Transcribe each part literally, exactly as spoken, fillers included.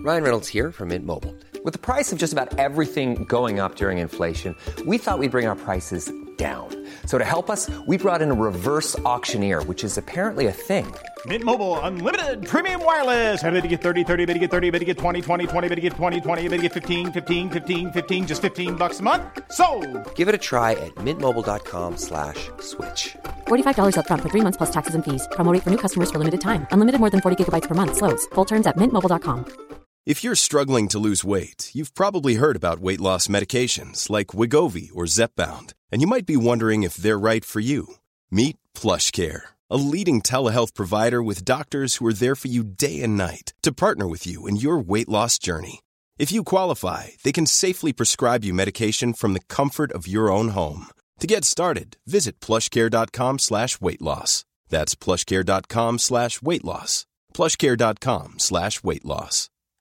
Ryan Reynolds here from Mint Mobile. With the price of just about everything going up during inflation, we thought we'd bring our prices down. So to help us, we brought in a reverse auctioneer, which is apparently a thing. Mint Mobile Unlimited Premium Wireless. How to get thirty, thirty, how to get thirty, how to get twenty, twenty, twenty, how to get twenty, twenty, how to get fifteen, fifteen, fifteen, fifteen, just fifteen bucks a month? Sold! Give it a try at mintmobile.com slash switch. forty-five dollars up front for three months plus taxes and fees. Promo rate for new customers for limited time. Unlimited more than forty gigabytes per month. Slows full terms at mint mobile dot com. If you're struggling to lose weight, you've probably heard about weight loss medications like Wegovy or Zepbound, and you might be wondering if they're right for you. Meet PlushCare, a leading telehealth provider with doctors who are there for you day and night to partner with you in your weight loss journey. If you qualify, they can safely prescribe you medication from the comfort of your own home. To get started, visit plushcare.com slash weight loss. That's plushcare.com slash weight loss. plushcare.com slash weight loss.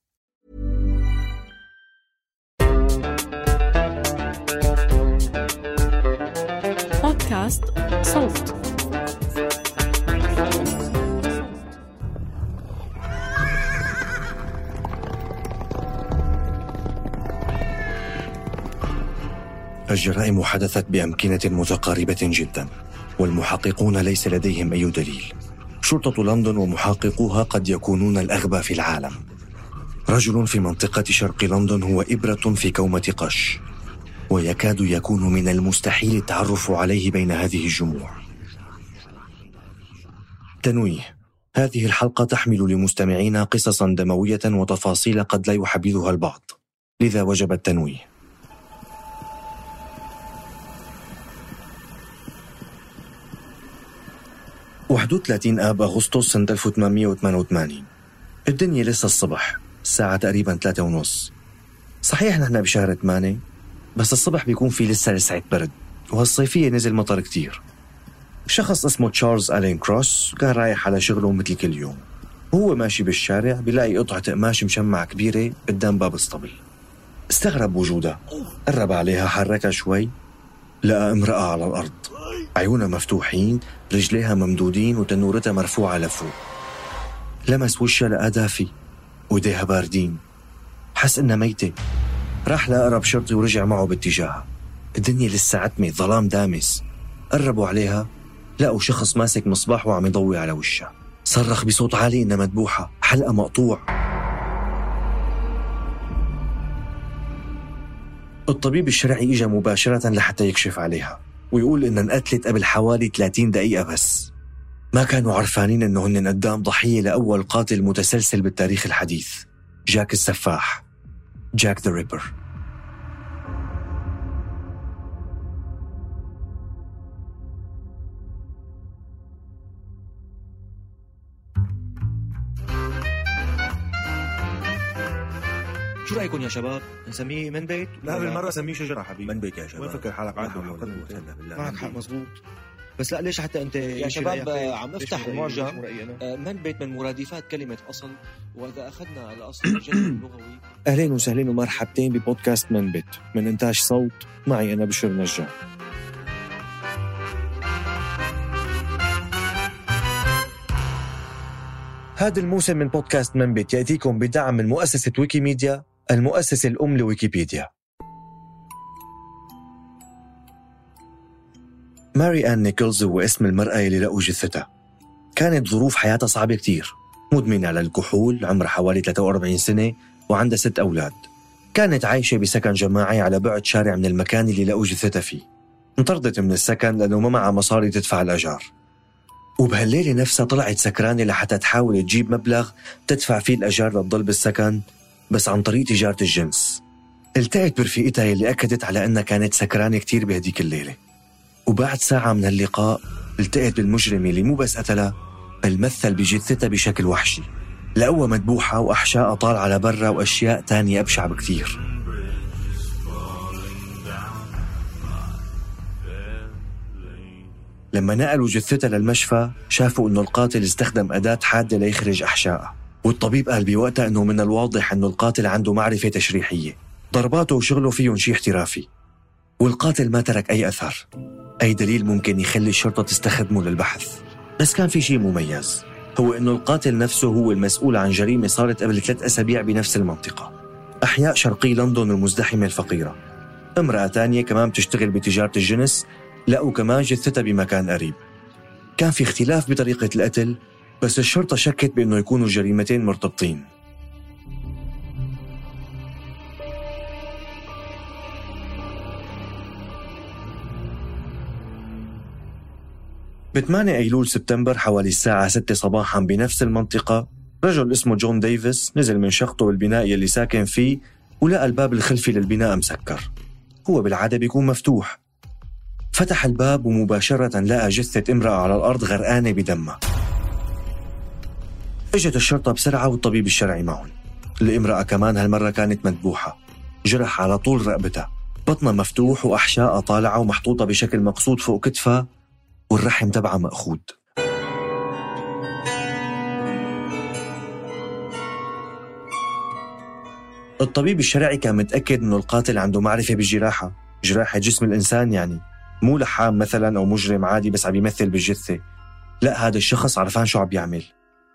بودكاست صوت. الجرائم حدثت بأمكنة متقاربة جدا، والمحققون ليس لديهم أي دليل. شرطة لندن ومحققوها قد يكونون الأغبى في العالم. رجل في منطقة شرق لندن هو إبرة في كومة قش، ويكاد يكون من المستحيل التعرف عليه بين هذه الجموع. تنويه: هذه الحلقة تحمل لمستمعينا قصصا دموية وتفاصيل قد لا يحبذها البعض، لذا وجب التنويه. واحد وثلاثين آب أغسطس سنة ألف وثمانمائة وثمانية وثمانين. الدنيا لسه الصبح، الساعة تقريبا ثلاثة ونص. صحيح نحن بشهر ثمانية، بس الصبح بيكون في لسه لسعة برد، وهالصيفية نزل مطر كتير. شخص اسمه تشارلز ألين كروس كان رايح على شغله مثل كل يوم. وهو ماشي بالشارع بيلاقي قطعة قماش مشمعة كبيرة قدام باب الصبي. استغرب وجودها، قرب عليها، حركها شوي، لقى امرأة على الأرض، عيونها مفتوحين، رجليها ممدودين وتنورتها مرفوعة لفوق. لمس وشها لقى دافي وإيديها باردين، حس إنها ميتة. راح لأقرب شرطي ورجع معه باتجاهها. الدنيا لسه عتمة، ظلام دامس. قربوا عليها، لقوا شخص ماسك مصباح وعم يضوي على وشها. صرخ بصوت عالي إنها مذبوحة، حلقة مقطوع. الطبيب الشرعي إجا مباشرة لحتى يكشف عليها ويقول إنها انقتلت قبل حوالي ثلاثين دقيقة بس. ما كانوا عرفانين إنه هن قدام ضحية لأول قاتل متسلسل بالتاريخ الحديث، جاك السفاح، جاك ذا ريبر. شو رأيكم يا شباب؟ نسميه من بيت؟ لا بالمرة سميه شجرة حبيبي. من بيت يا شباب. وين فكر حالك معك؟ معك حق مزبوط. بس لا ليش حتى أنت يا شباب عم نفتح المعجم. من بيت من مرادفات كلمة أصل، وإذا أخذنا الأصل الجذر اللغوي. أهلين وسهلين ومرحبتين ببودكاست من بيت من إنتاج صوت، معي أنا بشر نجار. هذا الموسم من بودكاست من بيت يأتيكم بدعم من مؤسسة ويكيميديا، المؤسسة الأم لويكيبيديا. ماري آن نيكولز هو اسم المرأة اللي لقوا جثتها. كانت ظروف حياتها صعبة كتير، مدمنة على الكحول، عمرها حوالي ثلاثة وأربعين سنة، وعندها ست أولاد. كانت عايشة بسكن جماعي على بعد شارع من المكان اللي لقوا جثتها فيه. انطردت من السكن لأنه ما معها مصاري تدفع الأجار، وبهالليلة نفسها طلعت سكرانة لحتى تحاول تجيب مبلغ تدفع فيه الأجار لتضل بالسكن، بس عن طريق تجارة الجنس. التقت برفيقتها اللي أكدت على أنها كانت سكرانة كتير بهديك الليلة. وبعد ساعة من اللقاء التقت بالمجرم اللي مو بس قتلها، بل مثل بجثتها بشكل وحشي، لقوها مدبوحة وأحشاء طال على برا وأشياء تانية أبشع بكتير. لما نقلوا جثتها للمشفى شافوا أنه القاتل استخدم أداة حادة ليخرج أحشائها، والطبيب قال بوقتها أنه من الواضح أنه القاتل عنده معرفة تشريحية، ضرباته وشغله فيهم شيء احترافي. والقاتل ما ترك أي أثر، أي دليل ممكن يخلي الشرطة تستخدمه للبحث. بس كان في شيء مميز، هو إنه القاتل نفسه هو المسؤول عن جريمة صارت قبل ثلاث أسابيع بنفس المنطقة، أحياء شرقي لندن المزدحمة الفقيرة. امرأة تانية كمان بتشتغل بتجارة الجنس لقوا كمان جثتها بمكان قريب. كان في اختلاف بطريقة القتل، بس الشرطة شكت بأنه يكونوا الجريمتين مرتبطين. ب ثمانية أيلول سبتمبر حوالي الساعة ستة صباحاً بنفس المنطقة، رجل اسمه جون ديفيس نزل من شقته بالبناء يلي ساكن فيه ولقى الباب الخلفي للبناء مسكر. هو بالعادة بيكون مفتوح. فتح الباب ومباشرة لقى جثة امرأة على الأرض غرقانة بدمها. اجت الشرطة بسرعة والطبيب الشرعي معهم. الامرأة كمان هالمرة كانت مذبوحة، جرح على طول رقبتها، بطنها مفتوح وأحشاء طالعة ومحطوطة بشكل مقصود فوق كتفها والرحم تبعها مأخوذ. الطبيب الشرعي كان متأكد إنه القاتل عنده معرفة بالجراحة، جراحة جسم الإنسان يعني، مو لحام مثلا أو مجرم عادي بس عم يمثل بالجثة. لا، هذا الشخص عرفان شو عم بيعمل.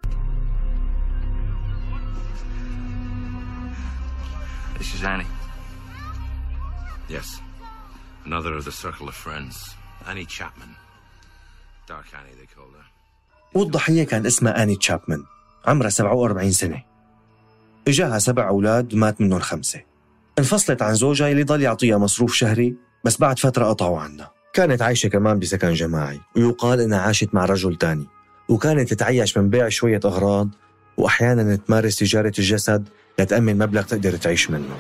This is Annie. Yes. Another of the circle of friends. Annie Chapman. Dark Annie they called her. والضحية كان اسمها آني تشابمان، عمرها سبعة وأربعين سنة. إجاها سبع أولاد مات منهم خمسة. انفصلت عن زوجها اللي ضل يعطيها مصروف شهري، بس بعد فترة قطعوا عنها. كانت عايشة كمان بسكن جماعي، ويقال إنها عاشت مع رجل تاني، وكانت تتعيش من بيع شوية أغراض وأحياناً تمارس تجارة الجسد لتأمن مبلغ تقدر تعيش منه.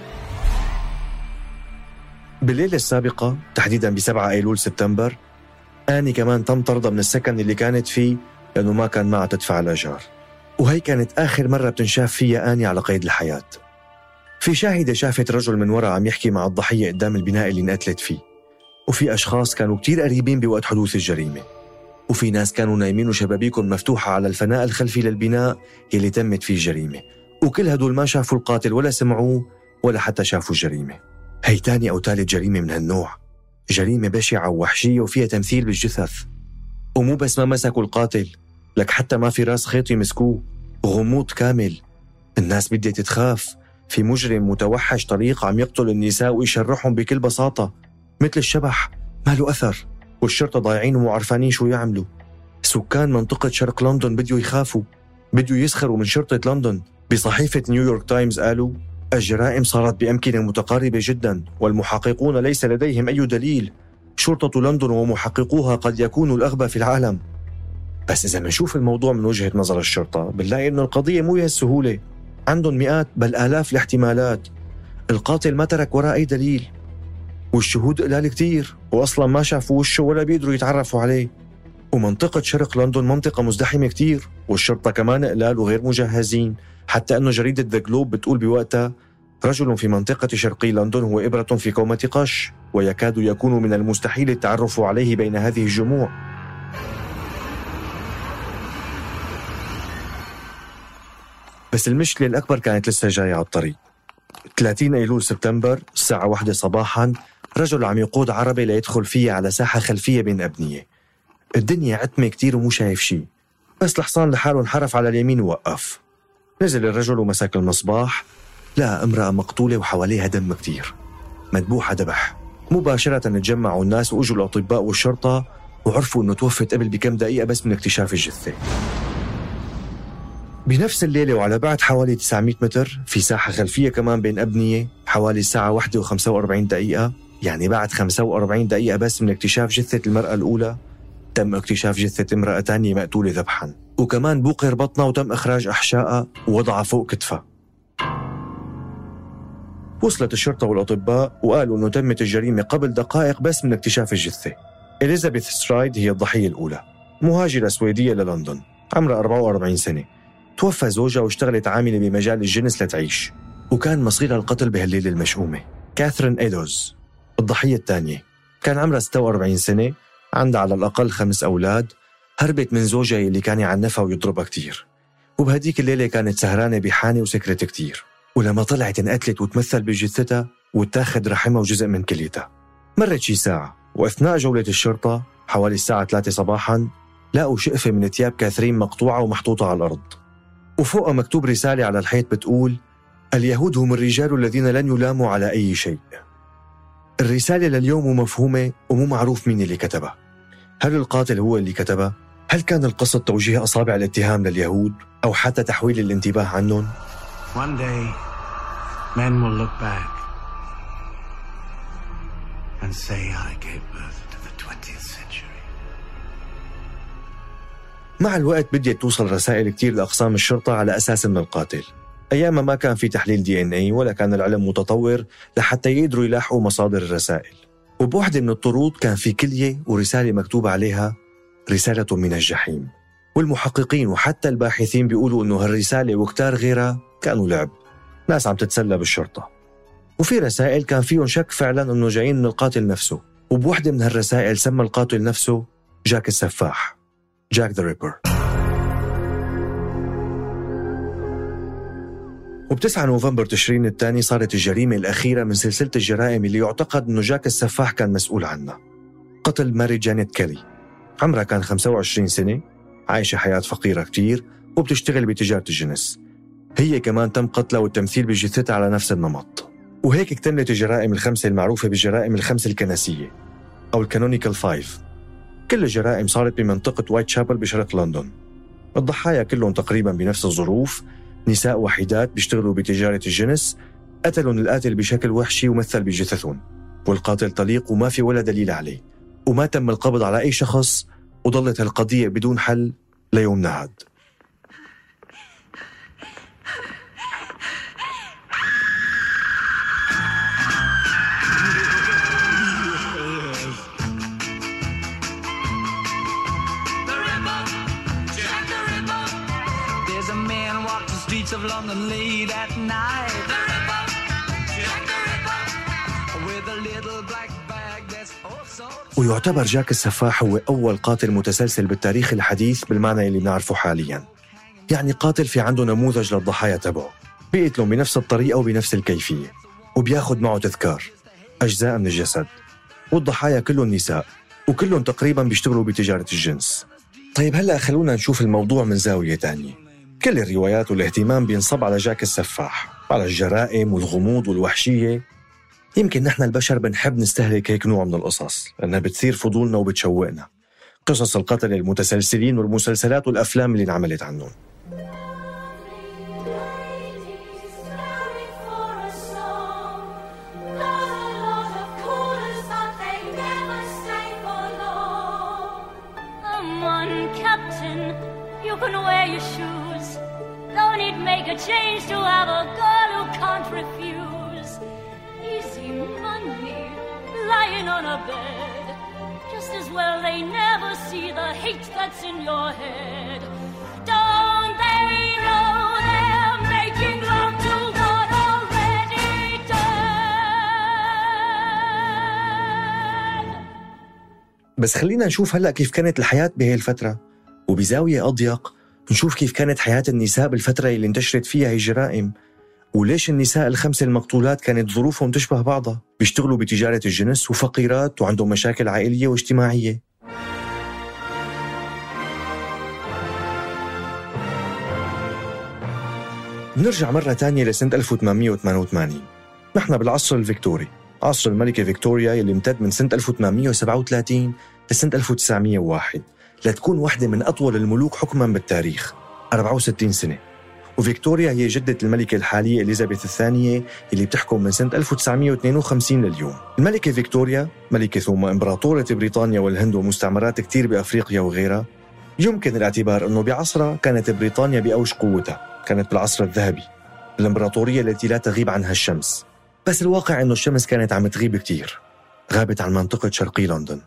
بالليلة السابقة تحديداً بسبعة أيلول سبتمبر، آني كمان تم طردها من السكن اللي كانت فيه لأنه ما كان معها تدفع الأجار، وهي كانت آخر مرة بتنشاف فيها آني على قيد الحياة. في شاهدة شافت رجل من وراء عم يحكي مع الضحية قدام البناء اللي انقتلت فيه، وفي أشخاص كانوا كتير قريبين بوقت حدوث الجريمة، وفي ناس كانوا نايمين وشبابيكهم مفتوحة على الفناء الخلفي للبناء يلي تمت فيه الجريمة، وكل هدول ما شافوا القاتل ولا سمعوه ولا حتى شافوا الجريمة. هي تاني أو ثالث جريمة من هالنوع، جريمة بشعة ووحشية وفيها تمثيل بالجثث. ومو بس ما مسكوا القاتل، لك حتى ما في راس خيط يمسكوه، غموض كامل. الناس بدها تخاف، في مجرم متوحش طريق عم يقتل النساء ويشرحهم بكل بساطة مثل الشبح، ما له أثر، والشرطة ضايعين ومو عارفانين شو يعملوا. سكان منطقة شرق لندن بدوا يخافوا، بدوا يسخروا من شرطة لندن. بصحيفة نيويورك تايمز قالوا: الجرائم صارت بأمكنة متقاربة جدا والمحققون ليس لديهم أي دليل. شرطة لندن ومحققوها قد يكونوا الأغبى في العالم. بس إذا منشوف الموضوع من وجهة نظر الشرطة بنلاقي إنه القضية مو بهالسهولة، عندهم مئات بل آلاف الاحتمالات. القاتل ما ترك وراء أي دليل، والشهود قلال كتير، وأصلا ما شافوا وشه ولا بيقدروا يتعرفوا عليه. ومنطقة شرق لندن منطقة مزدحمة كتير، والشرطة كمان قلال وغير مجهزين، حتى أنه جريدة ذا جلوب بتقول بوقتها: رجل في منطقة شرقي لندن هو إبرة في كومة قش، ويكاد يكون من المستحيل التعرف عليه بين هذه الجموع. بس المشكلة الأكبر كانت لسه جاية على الطريق. ثلاثين أيلول سبتمبر الساعة واحدة صباحاً، رجل عم يقود عربي ليدخل فيها على ساحة خلفية بين أبنية. الدنيا عتمة كتير ومو شايف شي، بس الحصان لحاله انحرف على اليمين ووقف. نزل الرجل ومسك المصباح، لقى امرأة مقتولة وحواليها دم كتير، مذبوحة ذبح. مباشرة تجمعوا الناس وأجوا الأطباء والشرطة وعرفوا أنه توفت قبل بكم دقيقة بس من اكتشاف الجثة. بنفس الليلة وعلى بعد حوالي تسعمية متر، في ساحة خلفية كمان بين أبنية، حوالي الساعة واحدة وخمسة وأربعين دقيقة، يعني بعد خمسة وأربعين دقيقة بس من اكتشاف جثة المرأة الأولى، تم اكتشاف جثة امرأة تانية مقتولة ذبحاً، وكمان بوقر بطنها وتم إخراج أحشائها ووضعها فوق كتفها. وصلت الشرطة والأطباء وقالوا أنه تمت الجريمة قبل دقائق بس من اكتشاف الجثة. إليزابيث سترايد هي الضحية الأولى، مهاجرة سويدية للندن، عمرها أربعة وأربعين سنة. توفى زوجها واشتغلت عاملة بمجال الجنس لتعيش، وكان مصيرها القتل بهالليلة المشؤومة. كاثرين إيدوز الضحية الثانية، كان عمرها ستة وأربعين سنة، عندها على الأقل خمس أولاد، هربت من زوجها اللي كان يعنفها ويضربها كتير، وبهديك الليلة كانت سهرانة بحانة وسكرت كتير، ولما طلعت انقتلت وتمثل بجثتها وتاخد رحمها وجزء من كليتها. مرت شي ساعة، وأثناء جولة الشرطة حوالي الساعة ثلاثة صباحاً لقوا شقفة من ثياب كاثرين مقطوعة ومحطوطة على الأرض، وفوقها مكتوب رسالة على الحيط بتقول: اليهود هم الرجال الذين لن يلاموا على أي شيء. الرسالة لليوم مفهومة ومو معروف مين اللي كتبها. هل القاتل هو اللي كتبها؟ هل كان القصد توجيه أصابع الاتهام لليهود أو حتى تحويل الانتباه عنهم؟ One day, men will look back and say I gave birth to the twentieth century. مع الوقت بدأت توصل رسائل كتير لأقسام الشرطة على أساس من القاتل. أيام ما كان في تحليل دي إن إيه ولا كان العلم متطور لحتى يقدروا يلاحقوا مصادر الرسائل. وبوحدة من الطرود كان في كلية ورسالة مكتوب عليها رسالة من الجحيم. والمحققين وحتى الباحثين بيقولوا إنه هالرسالة وكتار غيرها كانوا لعب، ناس عم تتسلى بالشرطة. وفي رسائل كان فيهم شك فعلا إنه جايين من القاتل نفسه، وبوحدة من هالرسائل سمى القاتل نفسه جاك السفاح، جاك ذا ريبر. وبتسعة نوفمبر تشرين الثاني صارت الجريمة الأخيرة من سلسلة الجرائم اللي يعتقد إنه جاك السفاح كان مسؤول عنها. قتل ماري جانيت كيلي. عمرها كان خمسة وعشرين سنة، عايشة حياة فقيرة كتير وبتشتغل بتجارة الجنس. هي كمان تم قتلها والتمثيل بجثتها على نفس النمط. وهيك اكتملت الجرائم الخمسة المعروفة بالجرائم الخمس الكنسية أو الكانونيكال فايف. كل الجرائم صارت بمنطقة وايت شابل بشرق لندن. الضحايا كلهم تقريبا بنفس الظروف، نساء وحيدات بيشتغلوا بتجارة الجنس، قتلهم القاتل بشكل وحشي ومثل بجثثهم، والقاتل طليق وما في ولا دليل عليه، وما تم القبض على أي شخص، وظلت هالقضية بدون حل ليومنا هاد. Of London late at night. The Ripper, Jack the Ripper, with a little black bag that's also. ويعتبر جاك السفاح هو أول قاتل متسلسل بالتاريخ الحديث بالمعنى اللي بنعرفه حالياً. يعني قاتل في عنده نموذج للضحايا تبعه، بيقتلهم بنفس الطريقة وبنفس الكيفية، وبياخد معه تذكار أجزاء من الجسد. والضحايا كلهم نساء، وكلهم تقريباً بيشتغلوا بتجارة الجنس. طيب هلأ خلونا نشوف الموضوع من زاوية تانية. كل الروايات والاهتمام بينصب على جاك السفاح، على الجرائم والغموض والوحشية. يمكن نحن البشر بنحب نستهلك هيك نوع من القصص لأنها بتثير فضولنا وبتشوقنا. قصص القتل المتسلسلين والمسلسلات والأفلام اللي انعملت عنهم. Change to have a girl who can't refuse. Easy money lying on a bed. Just as well they never see the hate that's in your head. Don't they know they're making love to God already dead? بس خلينا نشوف هلأ كيف كانت الحياة بهي الفترة، وبزاوية أضيق نشوف كيف كانت حياة النساء بالفترة اللي انتشرت فيها هي الجرائم، وليش النساء الخمس المقتولات كانت ظروفهم تشبه بعضها، بيشتغلوا بتجارة الجنس وفقيرات وعندهم مشاكل عائلية واجتماعية. نرجع مرة تانية لسنة ألف وثمانمية وثمانية وثمانين. نحن بالعصر الفيكتوري، عصر الملكة فيكتوريا يلي امتد من سنة ألف وثمانمية وسبعة وثلاثين لسنة ألف وتسعمية وواحد، لتكون واحدة من أطول الملوك حكماً بالتاريخ، أربعة وستين سنة. وفيكتوريا هي جدة الملكة الحالية إليزابيث الثانية اللي بتحكم من سنة ألف وتسعمية واثنين وخمسين لليوم. الملكة فيكتوريا ملكة ثم إمبراطورة بريطانيا والهند ومستعمرات كتير بأفريقيا وغيرها. يمكن الاعتبار أنه بعصرها كانت بريطانيا بأوج قوتها، كانت بالعصر الذهبي، الإمبراطورية التي لا تغيب عنها الشمس. بس الواقع أنه الشمس كانت عم تغيب كتير، غابت عن منطقة شرقي لندن.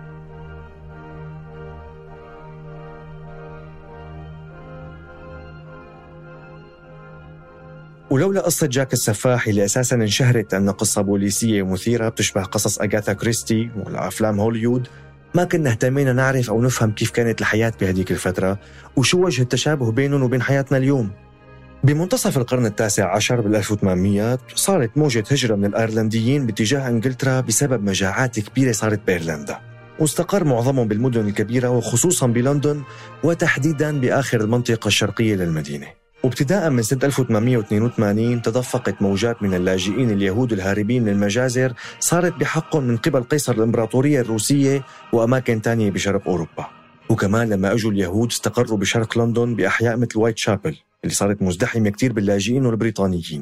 ولولا قصة جاك السفاح اللي أساساً انشهرت أنها قصة بوليسية مثيرة بتشبه قصص أغاثا كريستي ولا أفلام هوليوود، ما كنا اهتمينا نعرف أو نفهم كيف كانت الحياة بهديك الفترة وشو وجه التشابه بينهم وبين حياتنا اليوم. بمنتصف القرن التاسع عشر بالألف وثمانمية صارت موجة هجرة من الأيرلنديين باتجاه إنجلترا بسبب مجاعات كبيرة صارت بإيرلندا. واستقر معظمهم بالمدن الكبيرة وخصوصا بلندن وتحديدا بآخر المنطقة الشرقية للمدينة. وابتداء من سنة ألف وثمانمئة واثنين وثمانين تدفقت موجات من اللاجئين اليهود الهاربين من المجازر صارت بحقهم من قبل قيصر الإمبراطورية الروسية وأماكن تانية بشرق أوروبا. وكمان لما أجوا اليهود استقروا بشرق لندن بأحياء مثل وايت شابل اللي صارت مزدحمة كتير باللاجئين والبريطانيين.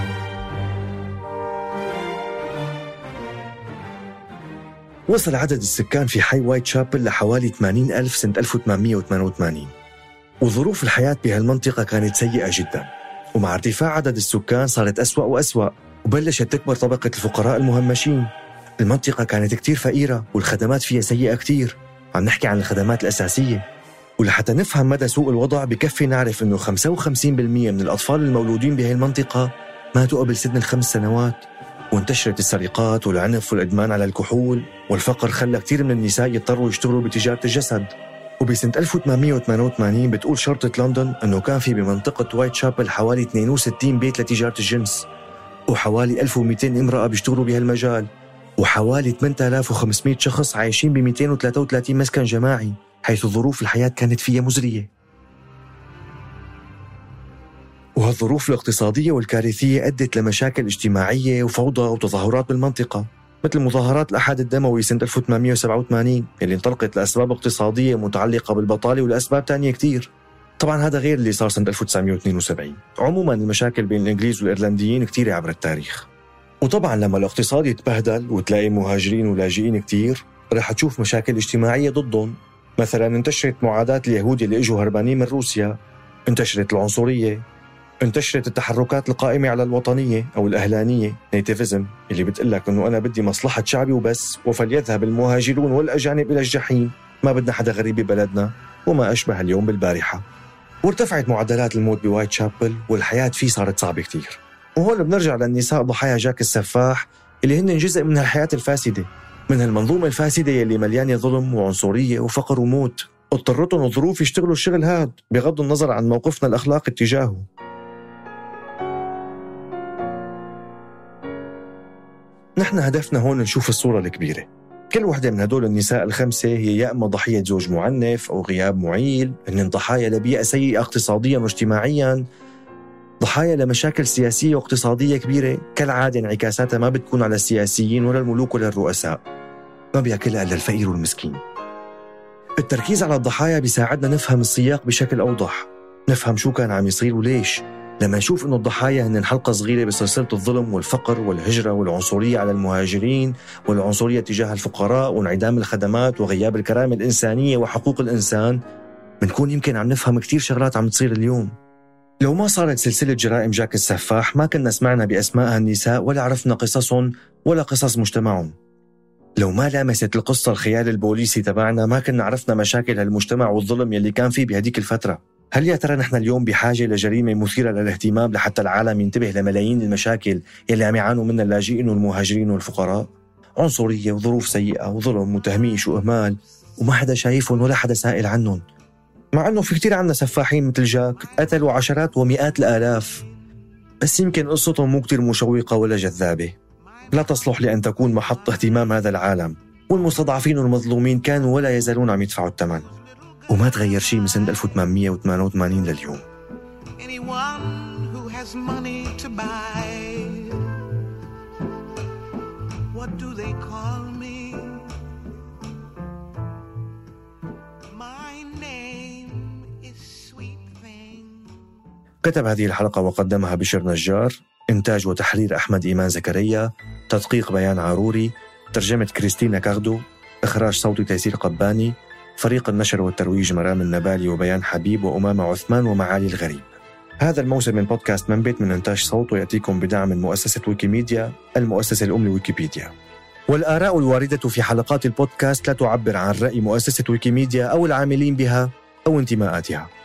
وصل عدد السكان في حي وايت شابل لحوالي ثمانين ألف سنة ألف وثمانمئة وثمانية وثمانين، وظروف الحياة بهالمنطقة كانت سيئة جدا، ومع ارتفاع عدد السكان صارت أسوأ وأسوأ، وبلشت تكبر طبقة الفقراء المهمشين. المنطقة كانت كتير فقيرة والخدمات فيها سيئة كتير، عم نحكي عن الخدمات الأساسية. ولحتى نفهم مدى سوء الوضع بكفي نعرف إنه خمسة وخمسين بالمئة من الأطفال المولودين بهي المنطقة ماتوا قبل سن الخمس سنوات، وانتشرت السرقات والعنف والإدمان على الكحول، والفقر خلى كتير من النساء يضطروا يشتغلوا بتجارة الجسد. وبسنة ألف وثمانمئة وثمانية وثمانين بتقول شرطة لندن أنه كان في بمنطقة وايت شابل حوالي اثنين وستين بيت لتجارة الجنس، وحوالي ألف ومئتين امرأة بيشتغلوا بهالمجال، وحوالي ثمانية آلاف وخمسمئة شخص عايشين ب مئتين وثلاثة وثلاثين مسكن جماعي، حيث ظروف الحياة كانت فيها مزرية. وهالظروف الاقتصادية والكارثية أدت لمشاكل اجتماعية وفوضى وتظاهرات بالمنطقة، مثل مظاهرات الأحد الدموي سنة ألف وثمانمئة وسبعة وثمانين اللي انطلقت لأسباب اقتصادية متعلقة بالبطالة والأسباب تانية كتير. طبعا هذا غير اللي صار سنة ألف وتسعمئة واثنين وسبعين. عموما المشاكل بين الإنجليز والإيرلنديين كتير عبر التاريخ. وطبعا لما الاقتصاد يتبهدل وتلاقي مهاجرين ولاجئين كتير رح تشوف مشاكل اجتماعية ضدهم. مثلا انتشرت معاداة اليهود اللي اجوا هربانين من روسيا، انتشرت العنصرية، انتشرت التحركات القائمة على الوطنية أو الأهلانية نيتيفيزم اللي بتقلك أنه أنا بدي مصلحة شعبي وبس، وفليذهب المهاجرون والأجانب إلى الجحيم، ما بدنا حدا غريب ببلدنا، وما أشبه اليوم بالبارحة. وارتفعت معدلات الموت بوايت شابل والحياة فيه صارت صعبة كتير. وهون بنرجع للنساء ضحايا جاك السفاح اللي هن جزء من الحياة الفاسدة، من هالمنظومة الفاسدة يلي مليانة ظلم وعنصرية وفقر وموت، اضطرتهم الظروف يشتغلوا الشغل هاد بغض النظر عن موقفنا الأخلاقي اتجاهه. نحن هدفنا هون نشوف الصورة الكبيرة. كل وحدة من هدول النساء الخمسة هي يا إما ضحية زوج معنف أو غياب معيل، هن ضحايا لبيئة سيئة اقتصاديا واجتماعيا، ضحايا لمشاكل سياسية واقتصادية كبيرة كالعادة انعكاساتها ما بتكون على السياسيين ولا الملوك ولا الرؤساء، ما بيأكلها إلا الفقير والمسكين. التركيز على الضحايا بيساعدنا نفهم السياق بشكل أوضح، نفهم شو كان عم يصير وليش. لما نشوف إنه الضحايا هن حلقة صغيرة بسلسلة الظلم والفقر والهجرة والعنصرية على المهاجرين والعنصرية تجاه الفقراء وانعدام الخدمات وغياب الكرامة الإنسانية وحقوق الإنسان، بنكون يمكن عم نفهم كتير شغلات عم تصير اليوم. لو ما صارت سلسلة جرائم جاك السفاح ما كنا سمعنا بأسماء هالنساء ولا عرفنا قصصهم ولا قصص مجتمعهم. لو ما لامست القصة الخيال البوليسي تبعنا ما كنا عرفنا مشاكل هالمجتمع والظلم يلي كان فيه بهديك الفترة. هل يا ترى نحن اليوم بحاجة لجريمة مثيرة للاهتمام لحتى العالم ينتبه لملايين المشاكل يلي عم يعانوا منها اللاجئين والمهاجرين والفقراء؟ عنصرية وظروف سيئة وظلم وتهميش وإهمال وما حدا شايفهم ولا حدا سائل عنهم، مع أنه في كتير عنا سفاحين مثل جاك قتلوا عشرات ومئات الآلاف، بس يمكن قصتهم مو كتير مشوقة ولا جذابة، لا تصلح لأن تكون محط اهتمام هذا العالم، والمستضعفين والمظلومين كانوا ولا يزالون عم يدفعوا الثمن. وما تغير شيء من سنة ألف وثمانمئة وثمانية وثمانين لليوم. كتب هذه الحلقة وقدمها بشر نجار، إنتاج وتحرير أحمد إيمان زكريا، تدقيق بيان عاروري، ترجمة كريستينا كاردو، إخراج صوتي تيسير قباني، فريق النشر والترويج مرام النبالي وبيان حبيب وأمامة عثمان ومعالي الغريب. هذا الموسم من بودكاست منبت من إنتاج صوت ويأتيكم بدعم من مؤسسة ويكيميديا، المؤسسة الأم لويكيبيديا. والآراء الواردة في حلقات البودكاست لا تعبر عن رأي مؤسسة ويكيميديا أو العاملين بها أو انتماءاتها.